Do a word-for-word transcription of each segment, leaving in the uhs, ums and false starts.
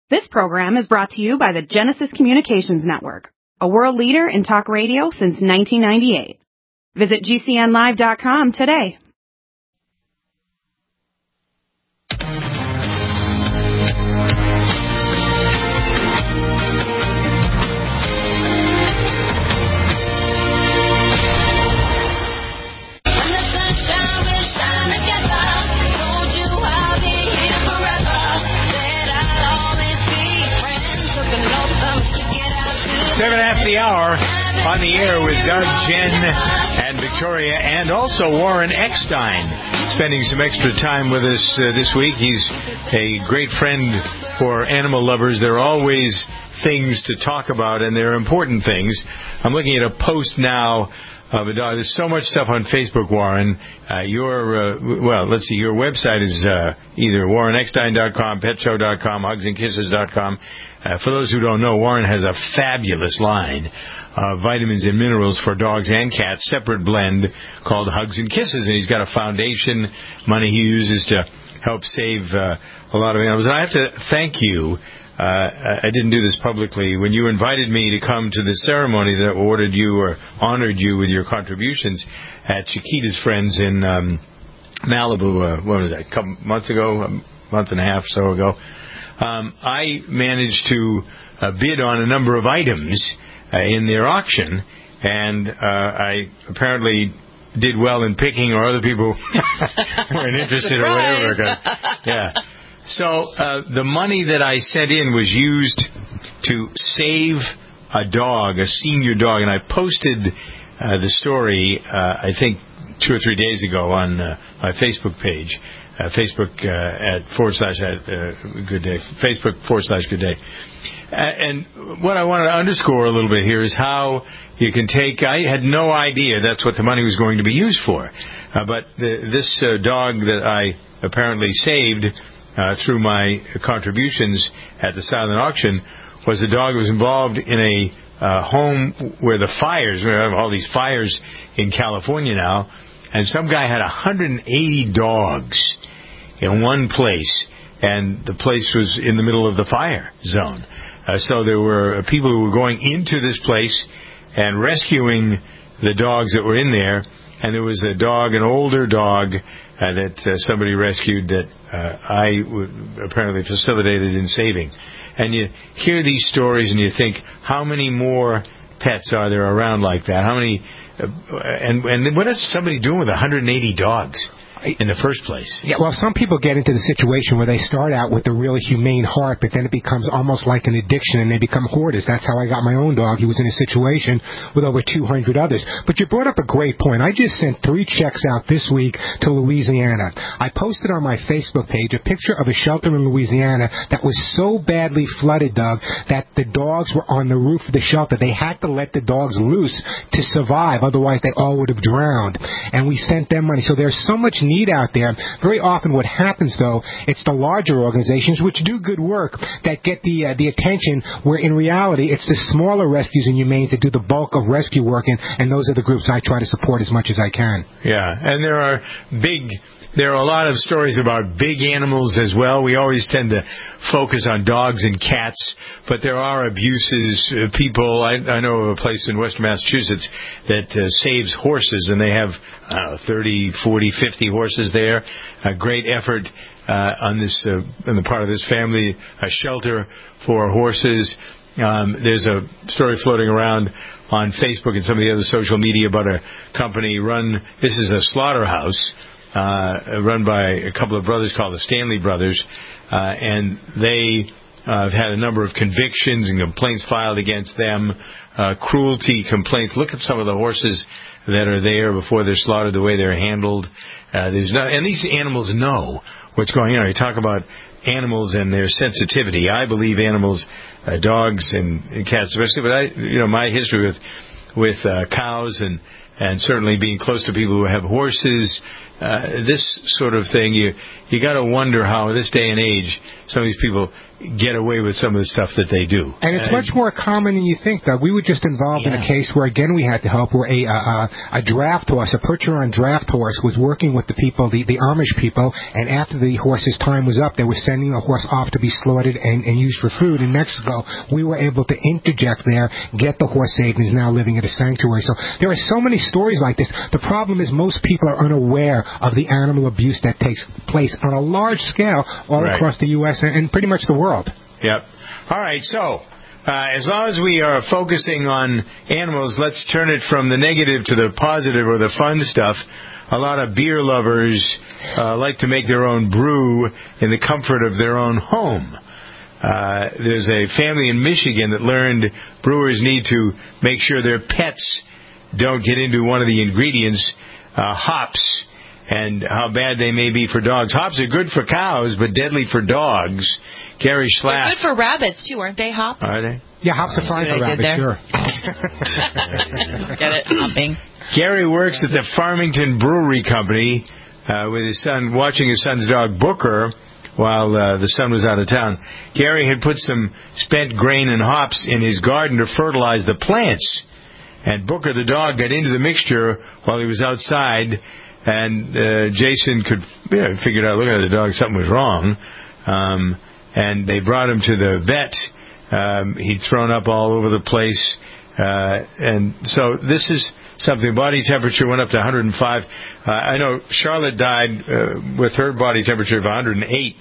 This program is brought to you by the Genesis Communications Network, a world leader in talk radio since nineteen ninety-eight. Visit G C N live dot com today. Seven after the hour, on the air with Doug, Jen, and Victoria, and also Warren Eckstein, spending some extra time with us uh, this week. He's a great friend for animal lovers. There are always things to talk about, and they're important things. I'm looking at a post now of a dog. There's so much stuff on Facebook, Warren. Uh, your, uh, well, let's see, your website is uh, either warren eckstein dot com, pet show dot com, hugs and kisses dot com. Uh, for those who don't know, Warren has a fabulous line of vitamins and minerals for dogs and cats, separate blend called Hugs and Kisses. And he's got a foundation, money he uses to help save uh, a lot of animals. And I have to thank you. Uh, I didn't do this publicly. When you invited me to come to the ceremony that awarded you or honored you with your contributions at Chiquita's Friends in um, Malibu, uh, what was that, a couple months ago, a month and a half or so ago, um, I managed to uh, bid on a number of items uh, in their auction, and uh, I apparently did well in picking, or other people weren't interested or whatever. Yeah. So uh, the money that I sent in was used to save a dog, a senior dog, and I posted uh, the story, uh, I think, two or three days ago on uh, my Facebook page, uh, Facebook uh, at forward slash at uh, Good Day, Facebook forward slash Good Day. Uh, and what I want to underscore a little bit here is how you can take, I had no idea that's what the money was going to be used for, uh, but the, this uh, dog that I apparently saved Uh, through my contributions at the silent auction was a dog that was involved in a uh, home where the fires, we have all these fires in California now, and some guy had one hundred eighty dogs in one place, and the place was in the middle of the fire zone. Uh, so there were people who were going into this place and rescuing the dogs that were in there, and there was a dog, an older dog, Uh, that uh, somebody rescued that uh, I w- apparently facilitated in saving. And you hear these stories and you think, how many more pets are there around like that? How many? Uh, and and what is somebody doing with one hundred eighty dogs in the first place? Yeah, well, some people get into the situation where they start out with a really humane heart, but then it becomes almost like an addiction, and they become hoarders. That's how I got my own dog. He was in a situation with over two hundred others. But you brought up a great point. I just sent three checks out this week to Louisiana. I posted on my Facebook page a picture of a shelter in Louisiana that was so badly flooded, Doug, that the dogs were on the roof of the shelter. They had to let the dogs loose to survive. Otherwise, they all would have drowned. And we sent them money. So there's so much need out there. Very often what happens, though, it's the larger organizations which do good work that get the uh, the attention, where in reality it's the smaller rescues and humanes that do the bulk of rescue work, and, and those are the groups I try to support as much as I can. Yeah, and there are big... There are a lot of stories about big animals as well. We always tend to focus on dogs and cats, but there are abuses. Uh, people, I, I know of a place in western Massachusetts that uh, saves horses, and they have uh, thirty, forty, fifty horses there. A great effort uh, on this, uh, on the part of this family, a shelter for horses. Um, there's a story floating around on Facebook and some of the other social media about a company run, this is a slaughterhouse, Uh, run by a couple of brothers called the Stanley Brothers, uh, and they uh, have had a number of convictions and complaints filed against them, uh, cruelty complaints. Look at some of the horses that are there before they're slaughtered, the way they're handled. Uh, there's not, and these animals know what's going on. You talk about animals and their sensitivity. I believe animals, uh, dogs and, and cats especially, but I, you know, my history with with uh, cows and and certainly being close to people who have horses, uh, this sort of thing, you you got to wonder how in this day and age some of these people get away with some of the stuff that they do. And it's and, much more common than you think, though. We were just involved yeah. in a case where, again, we had to help, where a uh, a draft horse, a Percheron draft horse, was working with the people, the, the Amish people, and after the horse's time was up, they were sending the horse off to be slaughtered and, and used for food in Mexico. We were able to interject there, get the horse saved, and is now living at a sanctuary. So there are so many stories like this. The problem is most people are unaware of the animal abuse that takes place on a large scale all right. across the U S and, and pretty much the world. Yep. All right, so uh, as long as we are focusing on animals, let's turn it from the negative to the positive or the fun stuff. A lot of beer lovers uh, like to make their own brew in the comfort of their own home. Uh, there's a family in Michigan that learned brewers need to make sure their pets don't get into one of the ingredients, uh, hops, and how bad they may be for dogs. Hops are good for cows, but deadly for dogs. Gary Schlaff. They're good for rabbits, too, aren't they, hops? Are they? Yeah, hops are fine for rabbits, sure. Get it? Hopping. Gary works at the Farmington Brewery Company uh, with his son, watching his son's dog, Booker, while uh, the son was out of town. Gary had put some spent grain and hops in his garden to fertilize the plants. And Booker, the dog, got into the mixture while he was outside, and uh, Jason could yeah, figured out, look at the dog, something was wrong. Um, and they brought him to the vet. Um, he'd thrown up all over the place. Uh, and so this is something. Body temperature went up to one hundred five. Uh, I know Charlotte died uh, with her body temperature of one hundred eight.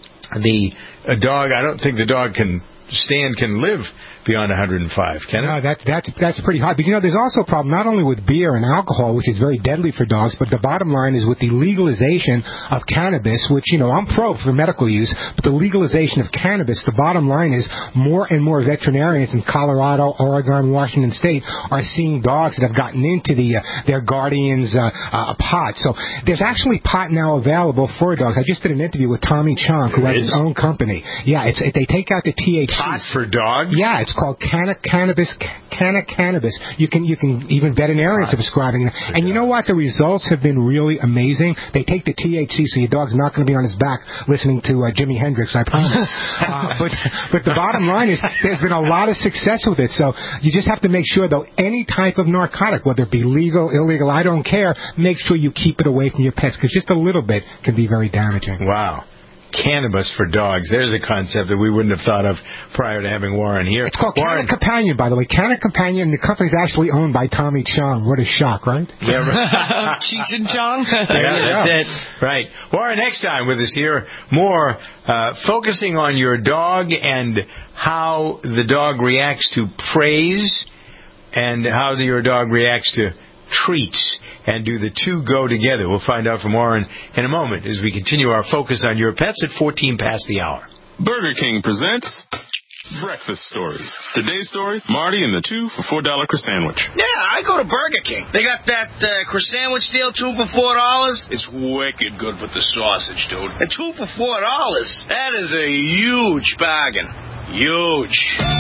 The a dog, I don't think the dog can stand, can live beyond one hundred five, can it? No, that's, that's, that's pretty high. But, you know, there's also a problem not only with beer and alcohol, which is very deadly for dogs, but the bottom line is with the legalization of cannabis, which, you know, I'm pro for medical use, but the legalization of cannabis, the bottom line is more and more veterinarians in Colorado, Oregon, Washington State are seeing dogs that have gotten into the uh, their guardian's uh, uh, pot. So there's actually pot now available for dogs. I just did an interview with Tommy Chong, who has his own company. Yeah, it's it, they take out the T H C. Pot for dogs? Yeah, it's called Canna Cannabis. Canna Cannabis. You can, you can, even veterinarians are prescribing it. And you know what? The results have been really amazing. They take the T H C, so your dog's not going to be on his back listening to uh, Jimi Hendrix, I promise. uh, but, but the bottom line is there's been a lot of success with it. So you just have to make sure, though, any type of narcotic, whether it be legal, illegal, I don't care, make sure you keep it away from your pets, because just a little bit can be very damaging. Wow. Cannabis for dogs. There's a concept that we wouldn't have thought of prior to having Warren here. It's called Warren. Canna Companion, by the way. Canna Companion, the company's actually owned by Tommy Chong. What a shock, right? Yeah, right. Cheech and Chong. Yeah, that's it. Right. Warren, next time with us here, more uh, focusing on your dog and how the dog reacts to praise and how the, your dog reacts to treats, and do the two go together? We'll find out from Warren in a moment as we continue our focus on your pets at fourteen past the hour. Burger King presents Breakfast Stories. Today's story, Marty and the two for four dollar croissant sandwich. Yeah, I go to Burger King. They got that uh, croissant sandwich deal, two for four dollars. It's wicked good with the sausage, dude. And two for four dollars. That is a huge bargain. Huge.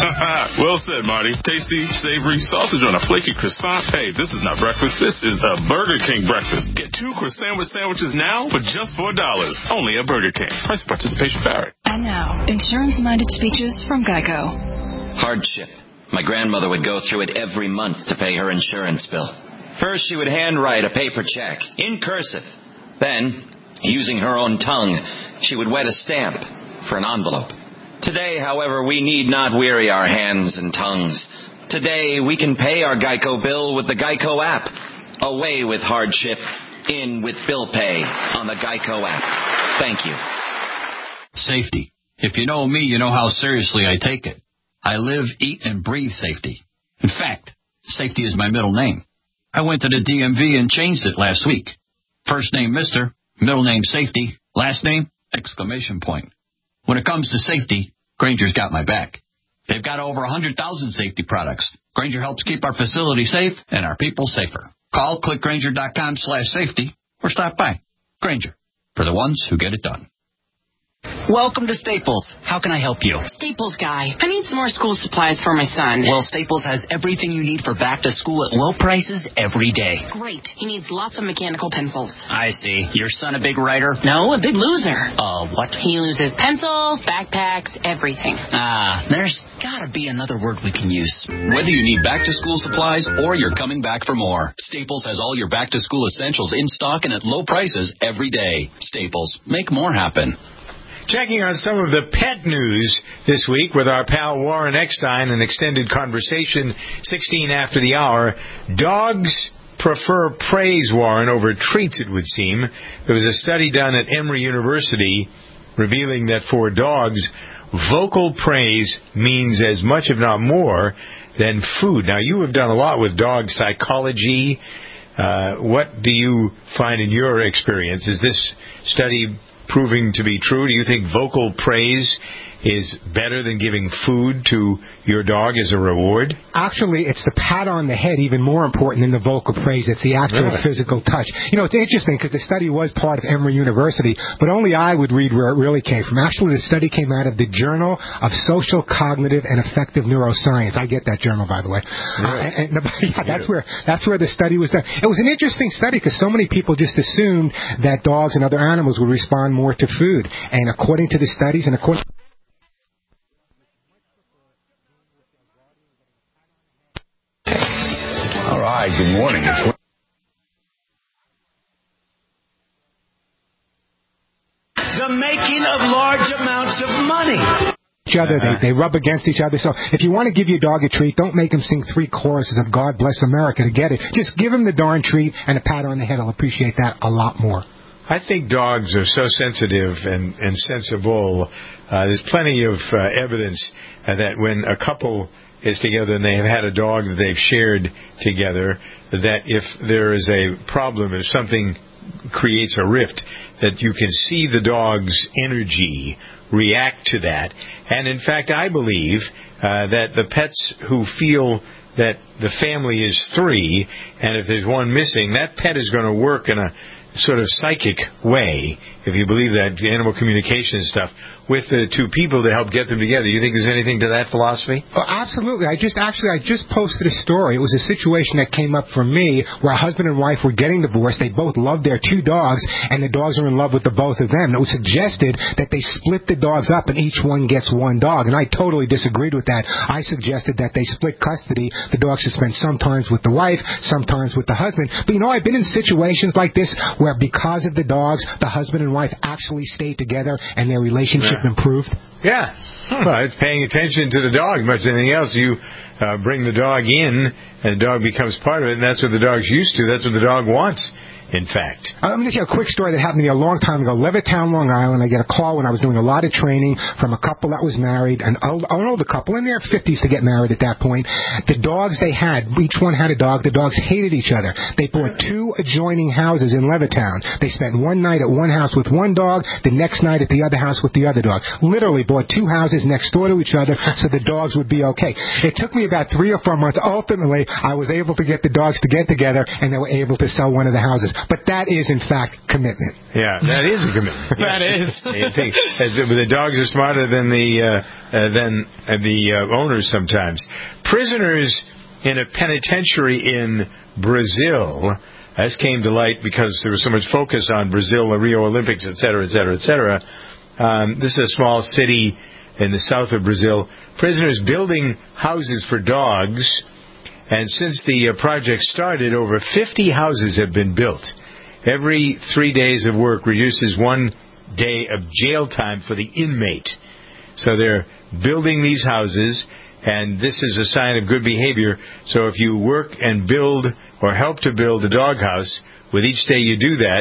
Well said, Marty. Tasty, savory, sausage on a flaky croissant. Hey, this is not breakfast. This is a Burger King breakfast. Get two croissant sandwiches now for just four dollars. Only at Burger King. Price participation vary. And now, insurance-minded speeches from Geico. Hardship. My grandmother would go through it every month to pay her insurance bill. First, she would handwrite a paper check in cursive. Then, using her own tongue, she would wet a stamp for an envelope. Today, however, we need not weary our hands and tongues. Today, we can pay our Geico bill with the Geico app. Away with hardship, in with bill pay on the Geico app. Thank you. Safety. If you know me, you know how seriously I take it. I live, eat, and breathe safety. In fact, safety is my middle name. I went to the D M V and changed it last week. First name Mister, middle name Safety, last name exclamation point. When it comes to safety, Grainger's got my back. They've got over one hundred thousand safety products. Grainger helps keep our facility safe and our people safer. Call clickgrainger.com slash safety or stop by. Grainger, for the ones who get it done. Welcome to Staples. How can I help you? Staples guy. I need some more school supplies for my son. Well, Staples has everything you need for back to school at low prices every day. Great. He needs lots of mechanical pencils. I see. Your son a big writer? No, a big loser. Uh, what? He loses pencils, backpacks, everything. Ah, there's gotta be another word we can use. Whether you need back to school supplies or you're coming back for more, Staples has all your back to school essentials in stock and at low prices every day. Staples, make more happen. Checking on some of the pet news this week with our pal Warren Eckstein, an extended conversation, sixteen after the hour. Dogs prefer praise, Warren, over treats, it would seem. There was a study done at Emory University revealing that for dogs, vocal praise means as much, if not more, than food. Now, you have done a lot with dog psychology. Uh, what do you find in your experience? Is this study proving to be true? Do you think vocal praise is better than giving food to your dog as a reward? Actually, it's the pat on the head even more important than the vocal praise. It's the actual really? physical touch. You know, it's interesting because the study was part of Emory University, but only I would read where it really came from. Actually, the study came out of the Journal of Social, Cognitive, and Affective Neuroscience. I get that journal, by the way. Really? Uh, and, and yeah, that's where that's where the study was done. It was an interesting study because so many people just assumed that dogs and other animals would respond more to food. And according to the studies and according All right, good morning. It's the making of large amounts of money. Each other, they, they rub against each other. So if you want to give your dog a treat, don't make him sing three choruses of God Bless America to get it. Just give him the darn treat and a pat on the head. I'll appreciate that a lot more. I think dogs are so sensitive and, and sensible. Uh, there's plenty of uh, evidence uh, that when a couple is together and they have had a dog that they've shared together, that if there is a problem, if something creates a rift, that you can see the dog's energy react to that. And in fact, I believe uh, that the pets who feel that the family is three, and if there's one missing, that pet is going to work in a sort of psychic way, if you believe that, animal communication stuff, with the two people to help get them together. You think there's anything to that philosophy? Oh, absolutely. I just actually I just posted a story. It was a situation that came up for me where a husband and wife were getting divorced. They both loved their two dogs, and the dogs are in love with the both of them. It was suggested that they split the dogs up and each one gets one dog, and I totally disagreed with that. I suggested that they split custody. The dog should spend sometimes with the wife, sometimes with the husband. But you know, I've been in situations like this where because of the dogs, the husband and wife actually stayed together and their relationship yeah. improved. Yeah. Hmm. Well, it's paying attention to the dog much as anything else. You uh, bring the dog in, and the dog becomes part of it, and that's what the dog's used to. That's what the dog wants, in fact. Uh, let me tell you a quick story that happened to me a long time ago. Levittown, Long Island. I get a call when I was doing a lot of training from a couple that was married, an, old, an older couple in their fifties to get married at that point. The dogs they had, each one had a dog. The dogs hated each other. They bought two adjoining houses in Levittown. They spent one night at one house with one dog, the next night at the other house with the other dog. Literally bought two houses next door to each other so the dogs would be okay. It took me about three or four months. Ultimately, I was able to get the dogs to get together, and they were able to sell one of the houses. But that is, in fact, commitment. Yeah, that is a commitment. That is. You think, the dogs are smarter than the uh, uh, than uh, the uh, owners sometimes. Prisoners in a penitentiary in Brazil. This came to light because there was so much focus on Brazil, the Rio Olympics, et cetera, et cetera, et cetera. Um, this is a small city in the south of Brazil. Prisoners building houses for dogs, and since the uh, project started, over fifty houses have been built. Every three days of work reduces one day of jail time for the inmate. So they're building these houses, and this is a sign of good behavior. So if you work and build or help to build a doghouse, with each day you do that,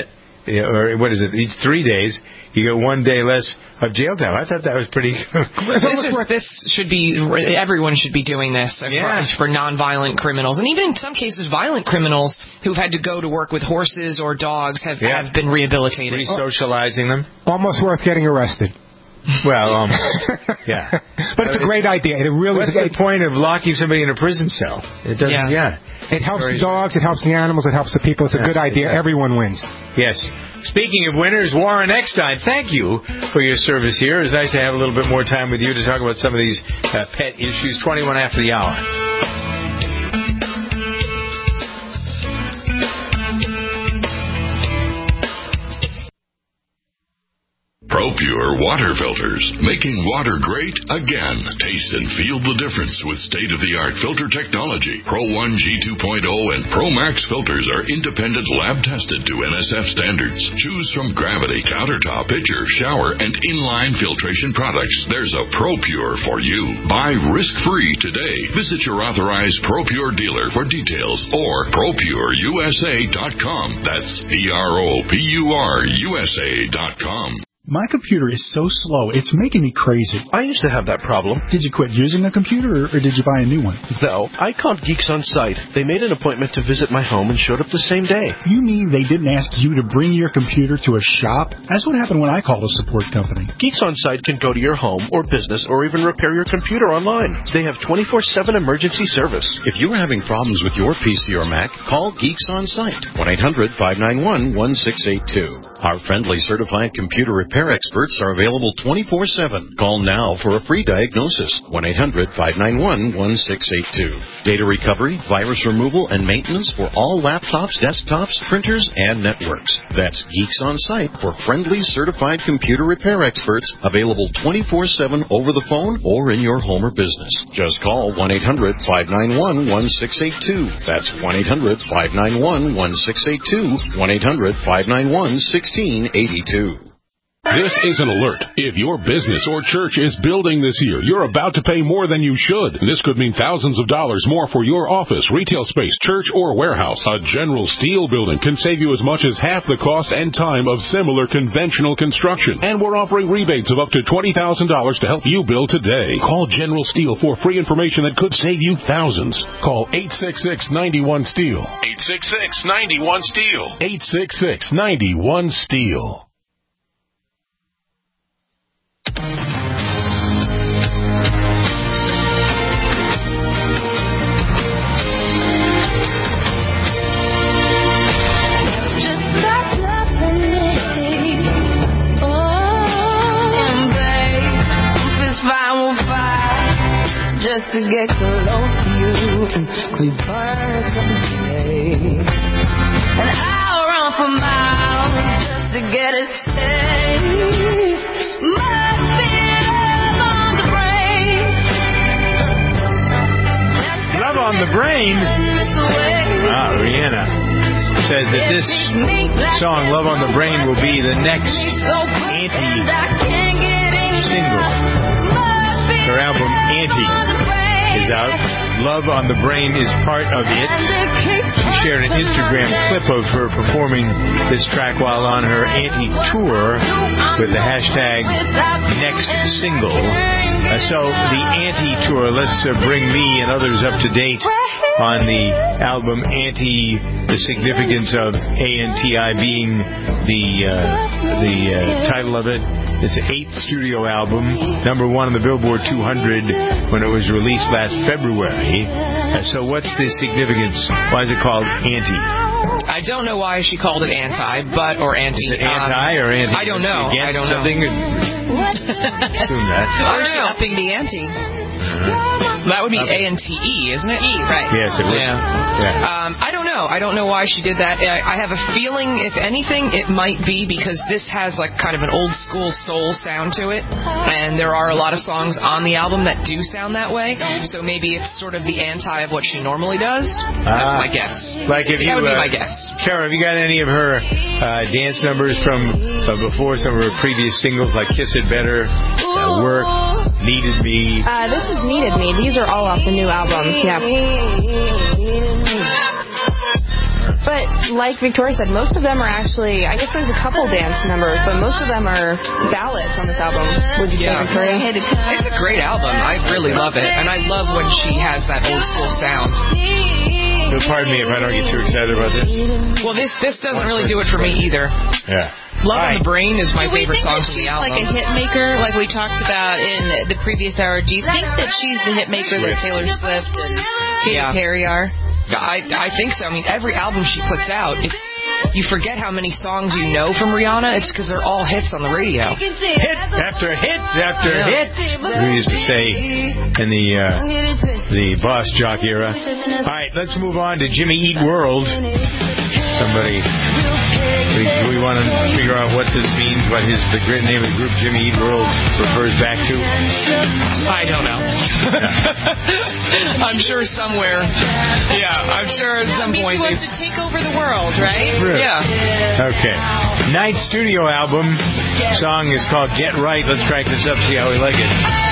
or what is it, each three days, you get one day less of jail time. I thought that was pretty good. This, is, this should be, everyone should be doing this yeah. for, for nonviolent criminals. And even in some cases, violent criminals who've had to go to work with horses or dogs have, yeah. have been rehabilitated. Re-socializing them. Almost worth getting arrested. Well, um, yeah. But it's a great idea. It really What's is a the point of locking somebody in a prison cell? It doesn't, yeah. yeah. It helps the dogs, it helps the animals, it helps the people. It's a yeah, good idea. exactly. Everyone wins. Yes. Speaking of winners, Warren Eckstein, thank you for your service here. It's nice to have a little bit more time with you to talk about some of these uh, pet issues. twenty-one after the hour. ProPure water filters, making water great again. Taste and feel the difference with state-of-the-art filter technology. Pro one G two point oh and Pro Max filters are independent lab-tested to N S F standards. Choose from Gravity, Countertop, Pitcher, Shower, and Inline filtration products. There's a ProPure for you. Buy risk-free today. Visit your authorized ProPure dealer for details or Pro Pure U S A dot com. That's P R O P U R U S A dot com. My computer is so slow, it's making me crazy. I used to have that problem. Did you quit using a computer, or, or did you buy a new one? No, I called Geeks On Site. They made an appointment to visit my home and showed up the same day. You mean they didn't ask you to bring your computer to a shop? That's what happened when I called a support company. Geeks On Site can go to your home or business or even repair your computer online. They have twenty-four seven emergency service. If you're having problems with your P C or Mac, call Geeks On Site. one eight hundred five nine one one six eight two. Our friendly certified computer repair experts are available twenty-four seven. Call now for a free diagnosis. one eight hundred five nine one one six eight two. Data recovery, virus removal, and maintenance for all laptops, desktops, printers, and networks. That's Geeks On Site for friendly certified computer repair experts, available twenty-four seven over the phone or in your home or business. Just call one eight hundred five nine one one six eight two. That's one eight hundred five nine one one six eight two. one eight hundred five nine one one six eight two. This is an alert. If your business or church is building this year, you're about to pay more than you should. This could mean thousands of dollars more for your office, retail space, church, or warehouse. A General Steel building can save you as much as half the cost and time of similar conventional construction. And we're offering rebates of up to twenty thousand dollars to help you build today. Call General Steel for free information that could save you thousands. Call eight six six, nine one, STEEL. eight six six, nine one, STEEL. eight six six, nine one, STEEL. Just to get close to you, we burn someday. And I'll run for miles just to get a taste. Must be love on the brain. Love on the Brain. Ah, Rihanna says that this song, Love on the Brain, will be the next anti-single. Her album, Anti, is out. Love on the Brain is part of it. She shared an Instagram clip of her performing this track while on her Anti-tour with the hashtag Next Single. Uh, so the Anti-tour, let's uh, bring me and others up to date on the album Anti, the significance of A N T I being the, uh, the uh, title of it. It's an eighth studio album, number one on the Billboard two hundred when it was released last February. Uh, so what's the significance? Why is it called Anti? I don't know why she called it anti, but or anti. Is it anti um, or anti? I don't know. I don't know. Assume that. Or is she upping the ante? Uh-huh. That would be A N T E, isn't it? E, right. Yes, it would. Yeah. yeah. Um, I don't know. I don't know why she did that. I, I have a feeling, if anything, it might be because this has like kind of an old school soul sound to it, and there are a lot of songs on the album that do sound that way. So maybe it's sort of the anti of what she normally does. That's uh, my guess. Like if you, that would be uh, my guess. Kara, have you got any of her uh, dance numbers from uh, before, some of her previous singles like Kiss It Better, uh, Work, Needed Me? Uh, this is Needed Me. These are all off the new album. Yeah. But like Victoria said, most of them are actually, I guess there's a couple dance numbers, but most of them are ballads on this album. Would you yeah. say, Victoria? It's a great album. I really love it. And I love when she has that old school sound. Pardon me if I don't get too excited about this. Well, this this doesn't really do it for me either. Yeah. Love right. on the Brain is my do favorite song from the album. Like a hit maker, like we talked about in the previous hour. Do you think that she's the hit maker that Taylor Swift and Katy yeah. Perry are? I I think so. I mean, every album she puts out, it's you forget how many songs you know from Rihanna. It's because they're all hits on the radio. Hit after hit after Yeah. hit. We used to say in the uh, the Boss Jock era. All right, let's move on to Jimmy Eat World. Somebody, we, we want to figure out what this means, what his the great name of the group Jimmy Eat World refers back to. I don't know. I'm sure somewhere. Yeah, I'm sure at some Means point. he wants they- to take over the world, right? Really? Yeah. Okay. Ninth studio album. Song is called Get Right. Let's crank this up, see how we like it.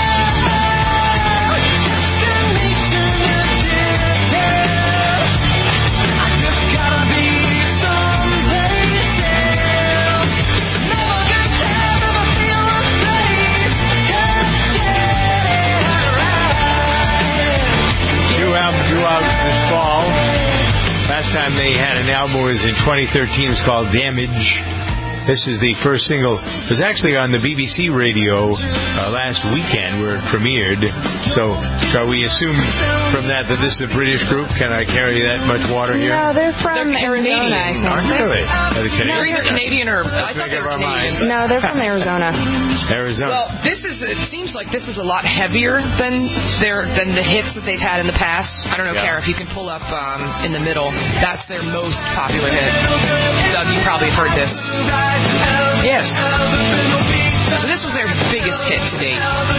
New album due out this fall. Last time they had an album was in twenty thirteen. It was called Damage. This is the first single. It was actually on the B B C radio uh, last weekend where it premiered. So, shall we assume from that that this is a British group? Can I carry that much water here? No, they're from They're Arizona, Canadian, I think. aren't they? Really? Are they They're Canadian? either Canadian or I thought make they up were our Canadian. minds. No, they're from Arizona. Arizona. Well, this is. It seems like this is a lot heavier than their than the hits that they've had in the past. I don't know, Yeah. Kara, if you can pull up um, in the middle. That's their most popular hit. Doug, you probably have heard this. Yes. So this was their biggest hit to date.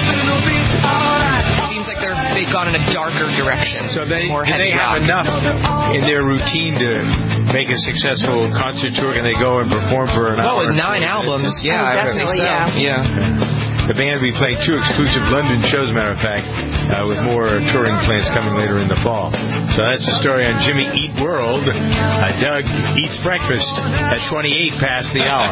It seems like they're they've gone in a darker direction. So they more do heavy they have rock. enough in their routine to make a successful concert tour? Can they go and perform for an Well, hour? with nine albums, yeah, Oh, I would think definitely, so. yeah. yeah. The band will be playing two exclusive London shows, matter of fact, uh, with more touring plans coming later in the fall. So that's the story on Jimmy Eat World. Uh, Doug eats breakfast at twenty-eight past the hour.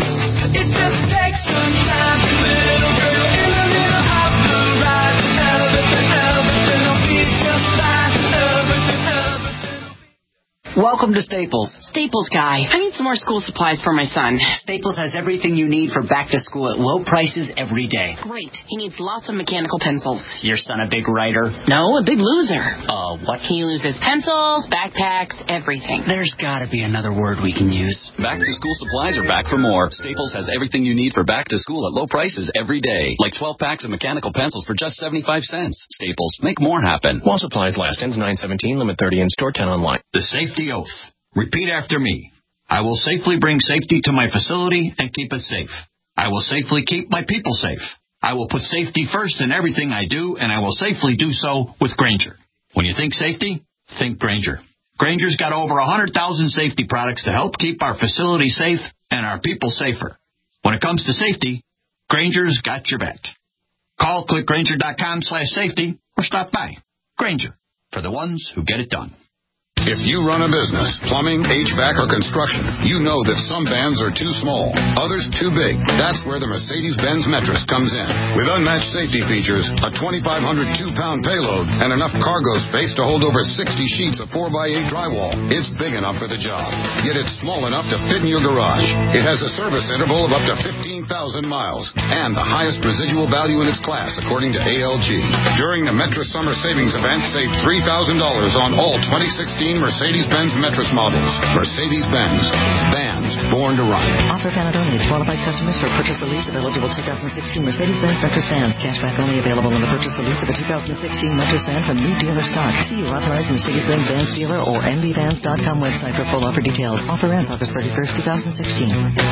It just takes some time. Little girl in the middle of the ride. Everything, everything will be just fine. Everything, everything. Welcome to Staples. Staples guy. I need some more school supplies for my son. Staples has everything you need for back to school at low prices every day. Great. He needs lots of mechanical pencils. Your son a big writer? No, a big loser. Uh, what? He loses pencils, backpacks, everything. There's gotta be another word we can use. Back to school supplies are back for more. Staples has everything you need for back to school at low prices every day. Like twelve packs of mechanical pencils for just seventy-five cents. Staples, make more happen. While supplies last. Ends nine seventeen. Limit thirty in store, ten online. The safety oath. Repeat after me. I will safely bring safety to my facility and keep it safe. I will safely keep my people safe. I will put safety first in everything I do, and I will safely do so with Grainger. When you think safety, think Grainger. Grainger's got over one hundred thousand safety products to help keep our facility safe and our people safer. When it comes to safety, Grainger's got your back. Call clickgrainger.com slash safety or stop by. Grainger, for the ones who get it done. If you run a business, plumbing, H V A C, or construction, you know that some vans are too small, others too big. That's where the Mercedes-Benz Metris comes in. With unmatched safety features, a twenty-five hundred two-pound payload, and enough cargo space to hold over sixty sheets of four by eight drywall, it's big enough for the job. Yet it's small enough to fit in your garage. It has a service interval of up to fifteen thousand miles, and the highest residual value in its class, according to A L G. During the Metris Summer Savings Event, save three thousand dollars on all twenty sixteen Mercedes-Benz Metris models. Mercedes-Benz. Vans born to run. Offer valid only to qualified customers for purchase or lease of eligible two thousand sixteen Mercedes-Benz Metris vans. Cashback only available on the purchase or lease of a two thousand sixteen Metris van from new dealer stock. See your authorized Mercedes-Benz Vans dealer or m b vans dot com website for full offer details. Offer ends August thirty-first, twenty sixteen.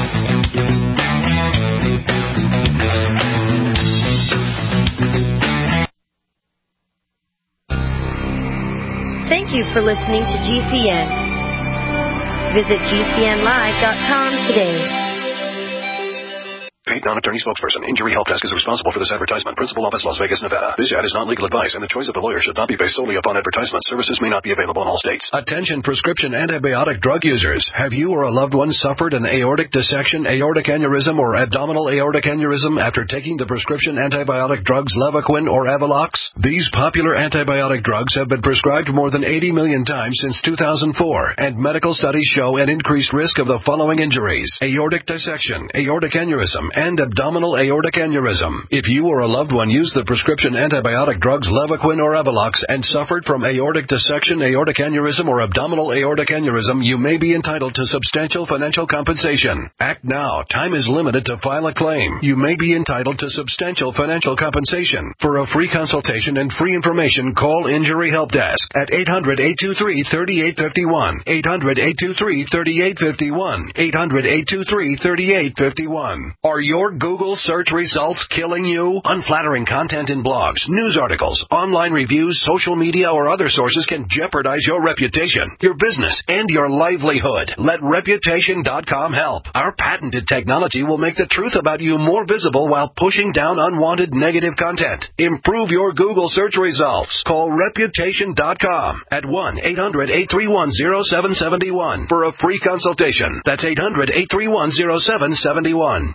Thank you for listening to G C N. Visit G C N live dot com today. Paid non-attorney spokesperson. Injury Help Desk is responsible for this advertisement. Principal office, Las Vegas, Nevada. This ad is not legal advice, and the choice of the lawyer should not be based solely upon advertisement. Services may not be available in all states. Attention prescription antibiotic drug users. Have you or a loved one suffered an aortic dissection, aortic aneurysm, or abdominal aortic aneurysm after taking the prescription antibiotic drugs Levaquin or Avelox? These popular antibiotic drugs have been prescribed more than eighty million times since two thousand four, and medical studies show an increased risk of the following injuries: aortic dissection, aortic aneurysm, and abdominal aortic aneurysm. If you or a loved one used the prescription antibiotic drugs Levaquin or Avelox and suffered from aortic dissection, aortic aneurysm, or abdominal aortic aneurysm, you may be entitled to substantial financial compensation. Act now. Time is limited to file a claim. You may be entitled to substantial financial compensation. For a free consultation and free information, call Injury Help Desk at eight hundred, eight two three, three eight five one, eight hundred, eight two three, three eight five one, eight hundred, eight two three, three eight five one. Are your Google search results killing you? Unflattering content in blogs, news articles, online reviews, social media, or other sources can jeopardize your reputation, your business, and your livelihood. Let Reputation dot com help. Our patented technology will make the truth about you more visible while pushing down unwanted negative content. Improve your Google search results. Call Reputation dot com at one eight hundred, eight three one, zero seven seven one for a free consultation. That's eight hundred, eight three one, zero seven seven one.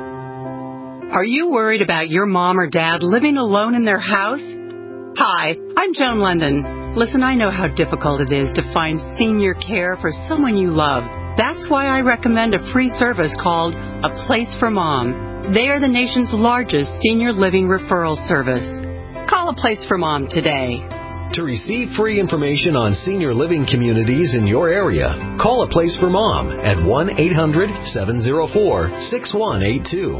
Are you worried about your mom or dad living alone in their house? Hi, I'm Joan London. Listen, I know how difficult it is to find senior care for someone you love. That's why I recommend a free service called A Place for Mom. They are the nation's largest senior living referral service. Call A Place for Mom today. To receive free information on senior living communities in your area, call A Place for Mom at one eight hundred, seven oh four, six one eight two.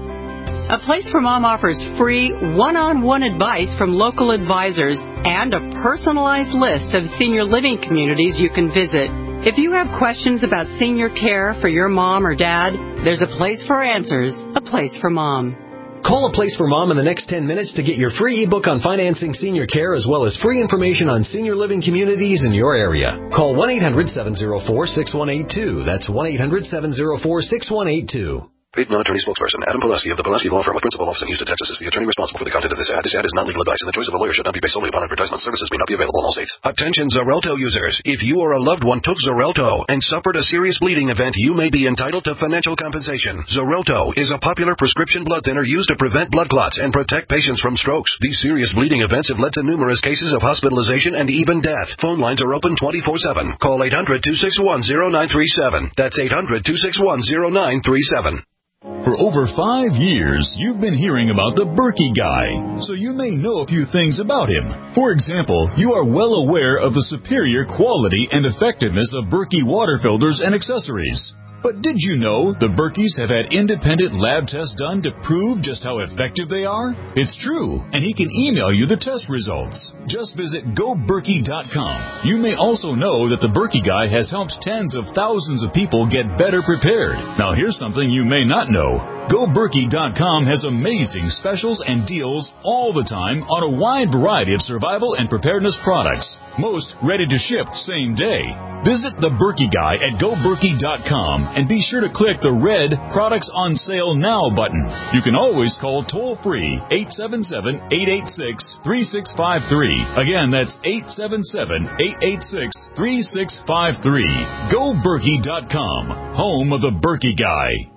A Place for Mom offers free one-on-one advice from local advisors and a personalized list of senior living communities you can visit. If you have questions about senior care for your mom or dad, there's a place for answers, A Place for Mom. Call A Place for Mom in the next ten minutes to get your free ebook on financing senior care as well as free information on senior living communities in your area. Call one eight hundred, seven oh four, six one eight two. That's one eight hundred, seven oh four, six one eight two. Paid non-attorney spokesperson Adam Pulaski of the Pulaski Law Firm with principal office in Houston, Texas is the attorney responsible for the content of this ad. This ad is not legal advice, and the choice of a lawyer should not be based solely upon advertisement. Services may not be available in all states. Attention Xarelto users. If you or a loved one took Xarelto and suffered a serious bleeding event, you may be entitled to financial compensation. Xarelto is a popular prescription blood thinner used to prevent blood clots and protect patients from strokes. These serious bleeding events have led to numerous cases of hospitalization and even death. Phone lines are open twenty-four seven. Call eight hundred, two six one, zero nine three seven. That's eight hundred, two six one, zero nine three seven. For over five years, you've been hearing about the Berkey Guy, so you may know a few things about him. For example, you are well aware of the superior quality and effectiveness of Berkey water filters and accessories. But did you know the Berkeys have had independent lab tests done to prove just how effective they are? It's true, and he can email you the test results. Just visit go berkey dot com. You may also know that the Berkey Guy has helped tens of thousands of people get better prepared. Now here's something you may not know. go berkey dot com has amazing specials and deals all the time on a wide variety of survival and preparedness products. Most ready to ship same day. Visit the Berkey Guy at go berkey dot com and be sure to click the red Products on Sale Now button. You can always call toll-free eight seven seven, eight eight six, three six five three. Again, that's eight seven seven, eight eight six, three six five three. go berkey dot com, home of the Berkey Guy.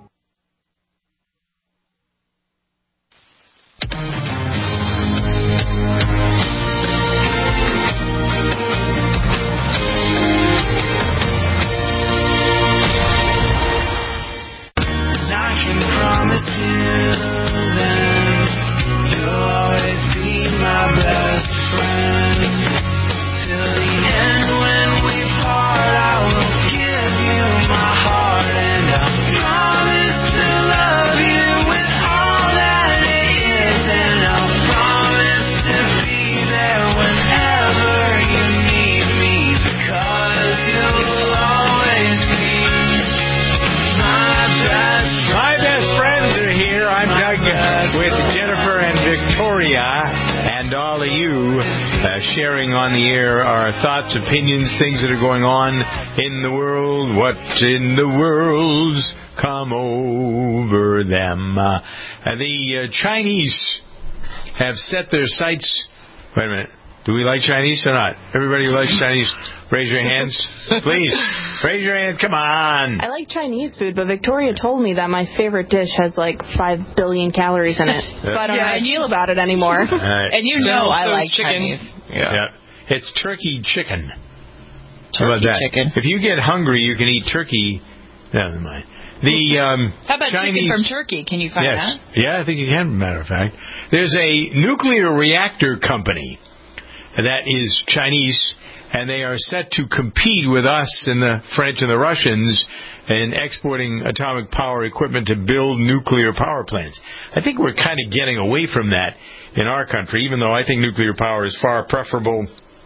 Promise you then you'll always be my best friend till the end. When we part, I will give you my heart, and I promise to love you with all that it is, and I promise to be there whenever you need me, because you'll always be my best friend. My best friends are here. I'm Doug with Jennifer and Victoria and all of you uh, sharing on the air our thoughts, opinions, things that are going on in the world. What in the world's come over them? Uh, the uh, Chinese have set their sights. Wait a minute. Do we like Chinese or not? Everybody who likes Chinese, raise your hands. Please, raise your hand. Come on. I like Chinese food, but Victoria told me that my favorite dish has like five billion calories in it. So I don't yeah, know how to feel about it anymore. Right. And you know I like chicken. Chinese. Yeah. yeah. It's turkey chicken. Turkey How about that? chicken. If you get hungry, you can eat turkey. No, never mind. The um, How about Chinese, chicken from Turkey? Can you find yes. that? Yeah, I think you can, matter of fact. There's a nuclear reactor company that is Chinese, and they are set to compete with us and the French and the Russians in exporting atomic power equipment to build nuclear power plants. I think we're kind of getting away from that in our country, even though I think nuclear power is far preferable,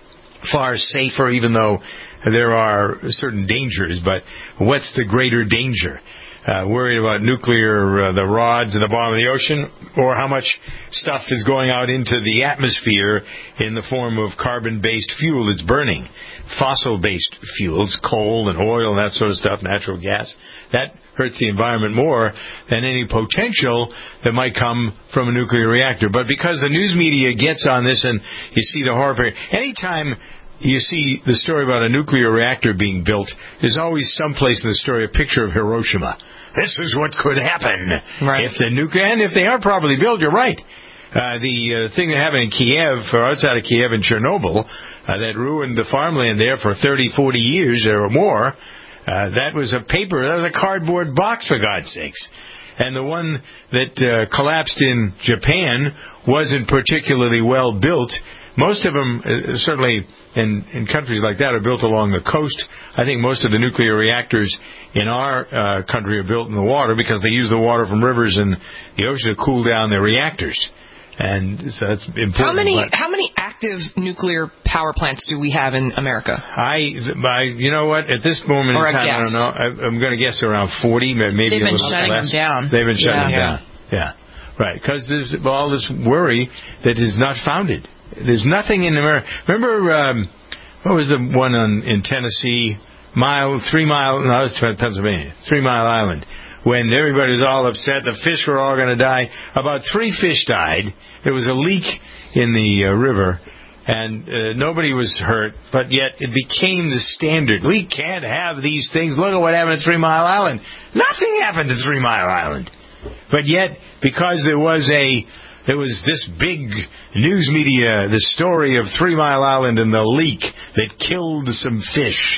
far safer, even though there are certain dangers. But what's the greater danger? Uh, worried about nuclear, uh, the rods in the bottom of the ocean, or how much stuff is going out into the atmosphere in the form of carbon-based fuel that's burning. Fossil-based fuels, coal and oil and that sort of stuff, natural gas, that hurts the environment more than any potential that might come from a nuclear reactor. But because the news media gets on this and you see the horror, anytime you see the story about a nuclear reactor being built, there's always someplace in the story a picture of Hiroshima. This is what could happen right. if the nuclear, and if they are properly built, you're right. Uh, the uh, thing that happened in Kiev, or outside of Kiev in Chernobyl, uh, that ruined the farmland there for thirty, forty years or more, uh, that was a paper, that was a cardboard box, for God's sakes. And the one that uh, collapsed in Japan wasn't particularly well built. Most of them, uh, certainly in, in countries like that, are built along the coast. I think most of the nuclear reactors in our uh, country are built in the water because they use the water from rivers and the ocean to cool down their reactors. And so that's important. How many but how many active nuclear power plants do we have in America? I, I you know what? At this moment or in time, I don't know. I, I'm going to guess around forty, maybe They've a been little shutting less. them down. They've been shutting yeah. them down. Yeah, right. Because there's all this worry that is not founded. There's nothing in America. Remember, um, what was the one on, in Tennessee? Mile, three mile, no, it was Pennsylvania, Three Mile Island. When everybody was all upset, the fish were all going to die. About three fish died. There was a leak in the uh, river, and uh, nobody was hurt, but yet it became the standard. We can't have these things. Look at what happened at Three Mile Island. Nothing happened at Three Mile Island. But yet, because there was a There was this big news media, the story of Three Mile Island and the leak that killed some fish.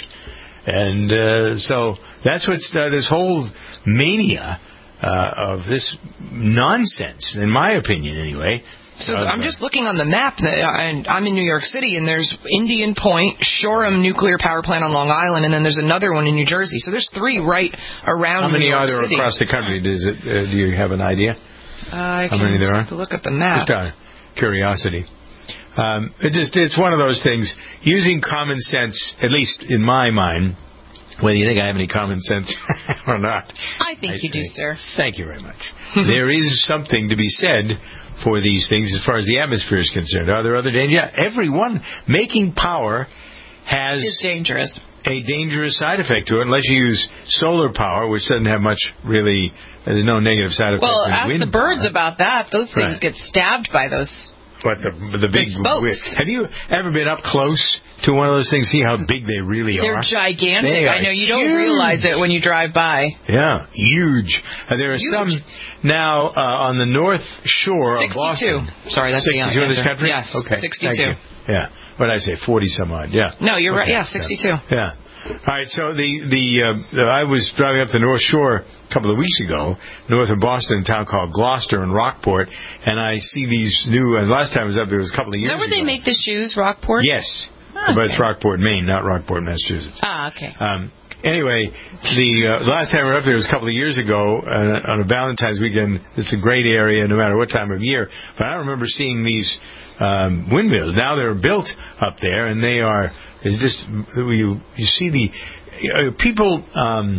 And uh, so that's what's uh, this whole mania uh, of this nonsense, in my opinion, anyway. So uh, I'm just looking on the map, and I'm in New York City, and there's Indian Point, Shoreham Nuclear Power Plant on Long Island, and then there's another one in New Jersey. So there's three right around New York City. How many are there City. across the country? Does it? Uh, do you have an idea? Uh, I How can many there are? look at the map. Just out of curiosity. Um, it just, it's one of those things. Using common sense, at least in my mind, whether you think I have any common sense or not. I think I you think, do, sir. Thank you very much. There is something to be said for these things as far as the atmosphere is concerned. Are there other dangers? Yeah, everyone making power has is dangerous. a dangerous side effect to it, unless you use solar power, which doesn't have much really. There's no negative side effect. Well, in ask wind the birds power. about that. Those things Right. get stabbed by those. What the the big? The have you ever been up close to one of those things? See how big they really They're are. gigantic. They are I know you huge. don't realize it when you drive by. Yeah, huge. Uh, there are Huge. some now uh, on the north shore sixty-two. of Boston. Sorry, that's the sixty-two in this answer. country. Yes, okay, sixty-two. Thank you. Yeah, what did I say? Forty some odd. Yeah. No, you're okay. right. Yeah, sixty-two. Yeah. All right, so the the uh, I was driving up the North Shore a couple of weeks ago, north of Boston, a town called Gloucester and Rockport, and I see these new. Uh, last time I was up there was a couple of years Is that where ago. they make the shoes, Rockport? Yes, Oh, but okay. it's Rockport, Maine, not Rockport, Massachusetts. Ah, okay. Um, anyway, the uh, last time we were up there was a couple of years ago uh, on a Valentine's weekend. It's a great area, no matter what time of year. But I remember seeing these um, windmills. Now they're built up there, and they are. It's just you. You see the uh, people um,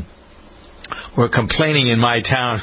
were complaining in my town.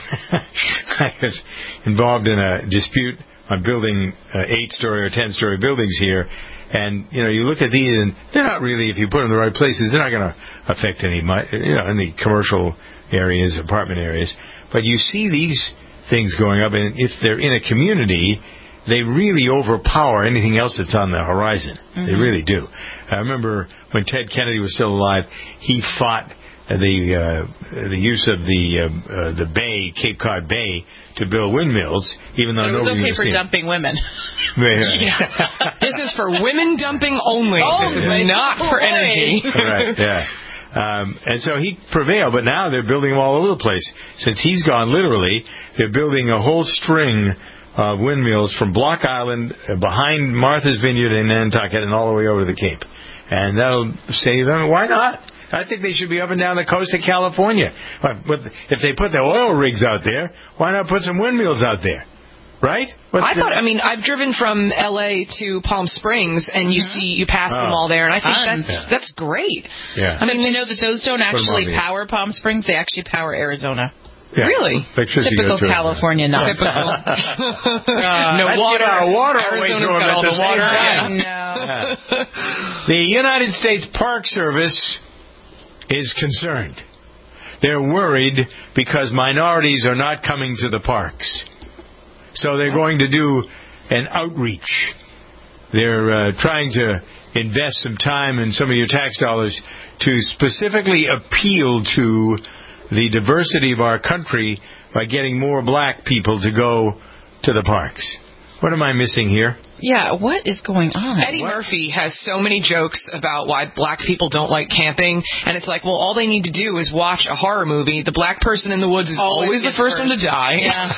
I was involved in a dispute on building uh, eight-story or ten-story buildings here. And, you know, you look at these, and they're not really, if you put them in the right places, they're not going to affect any, you know, in the commercial areas, apartment areas. But you see these things going up, and if they're in a community, they really overpower anything else that's on the horizon. Mm-hmm. They really do. I remember when Ted Kennedy was still alive, he fought the uh, the use of the uh, uh, the bay, Cape Cod Bay, to build windmills, even though but it was nobody okay was for seeing. dumping women. Yeah. This is for women dumping only. Oh, this is not for energy. Right, yeah. Um, and so he prevailed, but now they're building them all over the place. Since he's gone, literally, they're building a whole string of windmills from Block Island, uh, behind Martha's Vineyard in Nantucket, and all the way over to the Cape. And that'll save them. Why not? I think they should be up and down the coast of California. If they put the oil rigs out there, why not put some windmills out there? Right? What's I the... thought, I mean, I've driven from L A to Palm Springs, and you Mm-hmm. see, you pass Oh. them all there, and I think Tons. that's that's great. Yeah. I mean, you know that those don't actually Put 'em on power Palm Springs; they actually power Arizona. Yeah. Really? Electricity Typical goes through it. California nonsense. Typical. Uh, no Let's water. get our water away Arizona's to 'em got at all the the same water. time. Yeah. Yeah. The United States Park Service is concerned. They're worried because minorities are not coming to the parks. So they're going to do an outreach. They're uh, trying to invest some time and some of your tax dollars to specifically appeal to the diversity of our country by getting more black people to go to the parks. What am I missing here? Yeah, what is going on? Eddie What? Murphy has so many jokes about why black people don't like camping, and it's like, well, all they need to do is watch a horror movie. The black person in the woods is Always always, the gets first, one to first. die. Yeah.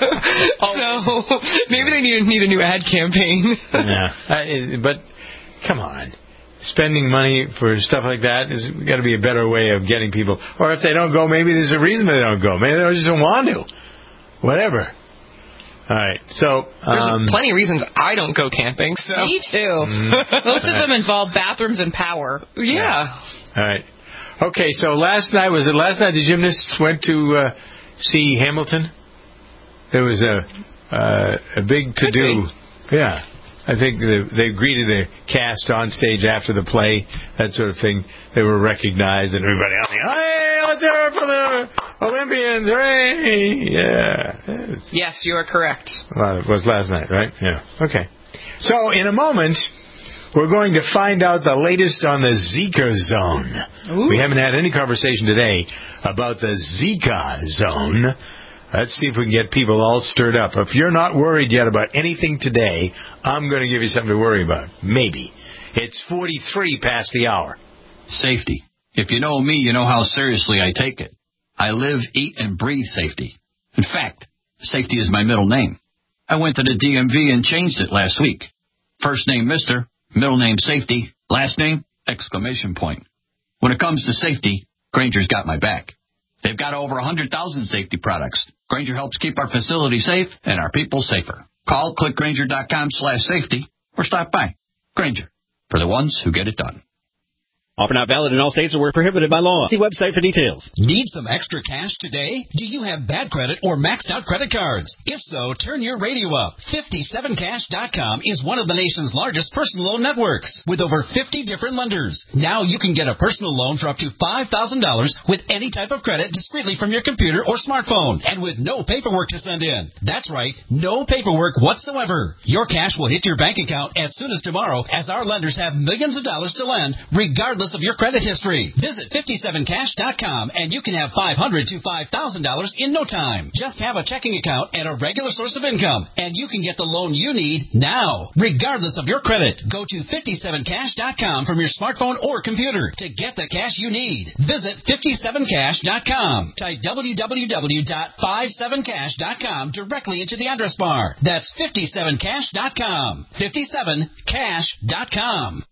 So maybe they need, need a new ad campaign. Yeah, I, but come on. Spending money for stuff like that has got to be a better way of getting people. Or if they don't go, maybe there's a reason they don't go. Maybe they just don't want to. Whatever. All right. So There's um, plenty of reasons I don't go camping. So Me too. Mm. Most of them involve bathrooms and power. yeah. all right. Okay. So last night was it? Last night the gymnasts went to uh, see Hamilton. There was a uh, a big to do. Yeah. I think they, they greeted the cast on stage after the play, that sort of thing. They were recognized, and everybody else, hey, let's hear it for the Olympians, hooray! Yeah. It's, Yes, you are correct. well, it was last night, right? Yeah. Okay. So, in a moment, we're going to find out the latest on the Zika zone. Ooh. We haven't had any conversation today about the Zika zone. Let's see if we can get people all stirred up. If you're not worried yet about anything today, I'm going to give you something to worry about. Maybe. It's forty-three past the hour. Safety. If you know me, you know how seriously I take it. I live, eat, and breathe safety. In fact, safety is my middle name. I went to the D M V and changed it last week. First name Mister, middle name Safety, last name exclamation point. When it comes to safety, Granger's got my back. They've got over one hundred thousand safety products. Granger helps keep our facility safe and our people safer. Call clickgranger.com slash safety or stop by. Granger, for the ones who get it done. Offer not valid in all states or were prohibited by law. See website for details. Need some extra cash today? Do you have bad credit or maxed out credit cards? If so, turn your radio up. fifty-seven cash dot com is one of the nation's largest personal loan networks with over fifty different lenders. Now you can get a personal loan for up to five thousand dollars with any type of credit discreetly from your computer or smartphone and with no paperwork to send in. That's right, no paperwork whatsoever. Your cash will hit your bank account as soon as tomorrow as our lenders have millions of dollars to lend regardless of your credit history. Visit fifty-seven cash dot com and you can have five hundred to five thousand dollars in no time. Just have a checking account and a regular source of income and you can get the loan you need now, regardless of your credit. Go to fifty-seven cash dot com from your smartphone or computer to get the cash you need. Visit fifty-seven cash dot com. Type w w w dot fifty-seven cash dot com directly into the address bar. That's fifty-seven cash dot com. fifty-seven cash dot com.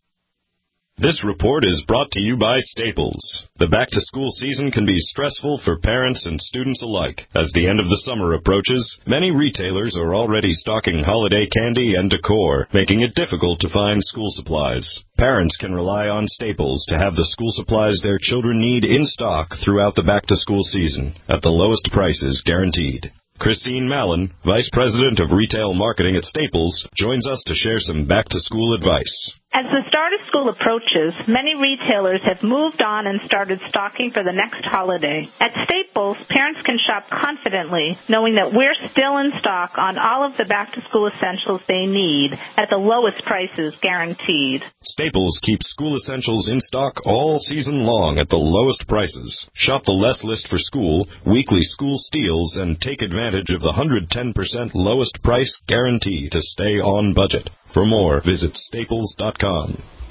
This report is brought to you by Staples. The back-to-school season can be stressful for parents and students alike. As the end of the summer approaches, many retailers are already stocking holiday candy and decor, making it difficult to find school supplies. Parents can rely on Staples to have the school supplies their children need in stock throughout the back-to-school season, at the lowest prices guaranteed. Christine Mallon, Vice President of Retail Marketing at Staples, joins us to share some back-to-school advice. As the start of school approaches, many retailers have moved on and started stocking for the next holiday. At Staples, parents can shop confidently, knowing that we're still in stock on all of the back-to-school essentials they need at the lowest prices guaranteed. Staples keeps school essentials in stock all season long at the lowest prices. Shop the Less List for School, weekly school steals, and take advantage of the one hundred ten percent lowest price guarantee to stay on budget. For more, visit staples dot com.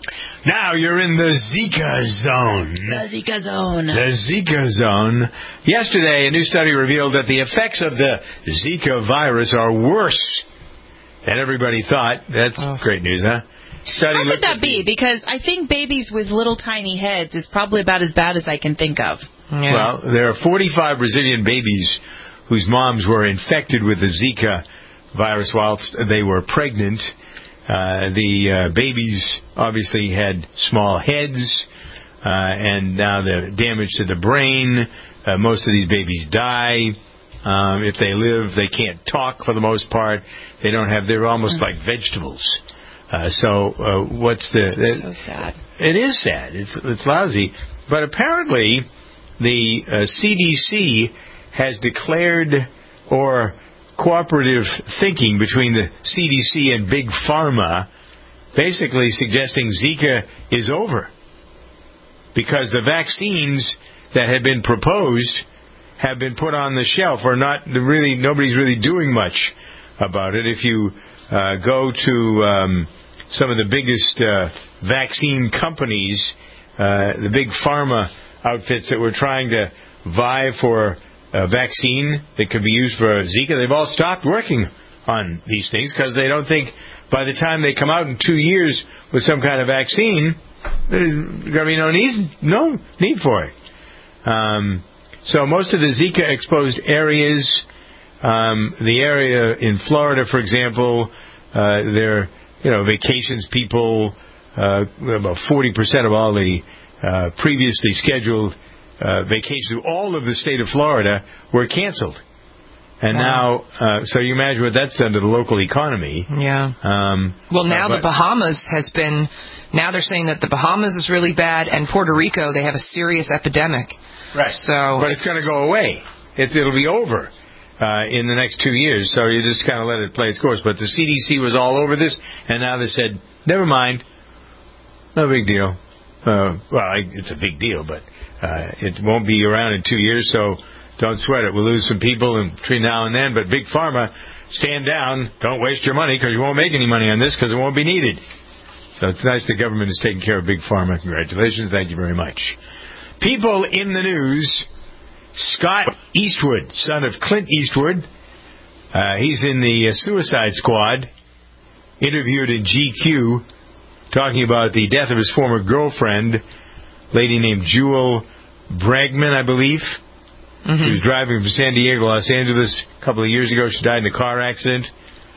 Now you're in the Zika zone. The Zika zone. The Zika zone. Yesterday, a new study revealed that the effects of the Zika virus are worse than everybody thought. That's oh. great news, huh? Study How could that be? Because I think babies with little tiny heads is probably about as bad as I can think of. Yeah. Well, there are forty-five Brazilian babies whose moms were infected with the Zika virus whilst they were pregnant. Uh, the uh, babies obviously had small heads, uh, and now the damage to the brain. Uh, most of these babies die. Um, if they live, they can't talk for the most part. They don't have. They're almost like vegetables. Uh, so uh, what's the? It's so sad. It is sad. It's it's lousy. But apparently, the uh, C D C has declared or cooperative thinking between the C D C and Big Pharma, basically suggesting Zika is over. Because the vaccines that had been proposed have been put on the shelf, or not really, nobody's really doing much about it. If you uh, go to um, some of the biggest uh, vaccine companies, uh, the big pharma outfits that were trying to vie for a vaccine that could be used for Zika, they've all stopped working on these things because they don't think by the time they come out in two years with some kind of vaccine, there's going to be no need, no need for it. Um, so most of the Zika-exposed areas, um, the area in Florida, for example, uh, they're, you know, vacations people, uh, about forty percent of all the uh, previously scheduled Uh, vacations to all of the state of Florida were canceled. And wow. now, uh, so you imagine what that's done to the local economy. Yeah. Um, well, now uh, the Bahamas has been, now they're saying that the Bahamas is really bad, and Puerto Rico, they have a serious epidemic. Right. So but it's, it's going to go away. It's, it'll be over uh, in the next two years, so you just kind of let it play its course. But the C D C was all over this, and now they said, never mind, no big deal. Uh, well, I, it's a big deal, but uh, it won't be around in two years, so don't sweat it. We'll lose some people in between now and then, but Big Pharma, stand down. Don't waste your money because you won't make any money on this because it won't be needed. So it's nice the government is taking care of Big Pharma. Congratulations. Thank you very much. People in the news. Scott Eastwood, son of Clint Eastwood. Uh, he's in the uh, Suicide Squad. Interviewed in G Q. Talking about the death of his former girlfriend, lady named Jewel Bragman, I believe. Mm-hmm. She was driving from San Diego to Los Angeles a couple of years ago. She died in a car accident.